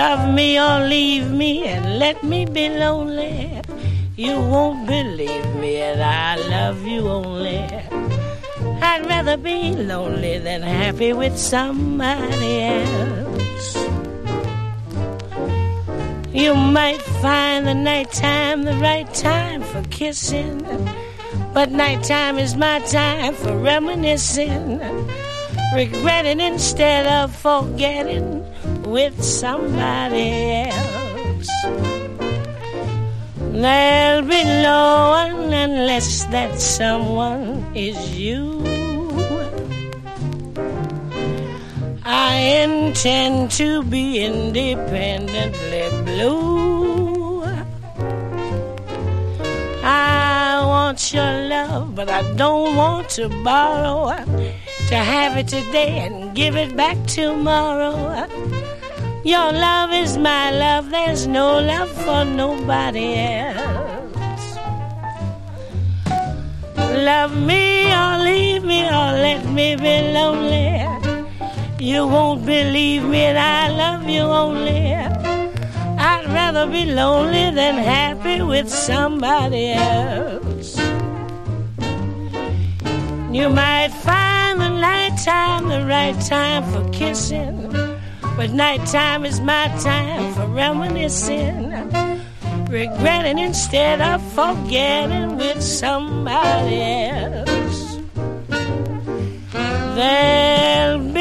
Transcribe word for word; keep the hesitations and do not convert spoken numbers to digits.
Love me or leave me and let me be lonely. You won't believe me and I love you only. I'd rather be lonely than happy with somebody else. You might find the nighttime the right time for kissing, but nighttime is my time for reminiscing, regretting instead of forgetting with somebody else. There'll be no one unless that someone is you. I intend to be independently blue. I want your love, but I don't want to borrow. To have it today and give it back tomorrow. Your love is my love, there's no love for nobody else. Love me or leave me or let me be lonely. You won't believe me and I love you only. I'd rather be lonely than happy with somebody else. You might find the nighttime the right time for kissing, but nighttime is my time for reminiscing, regretting instead of forgetting with somebody else. There'll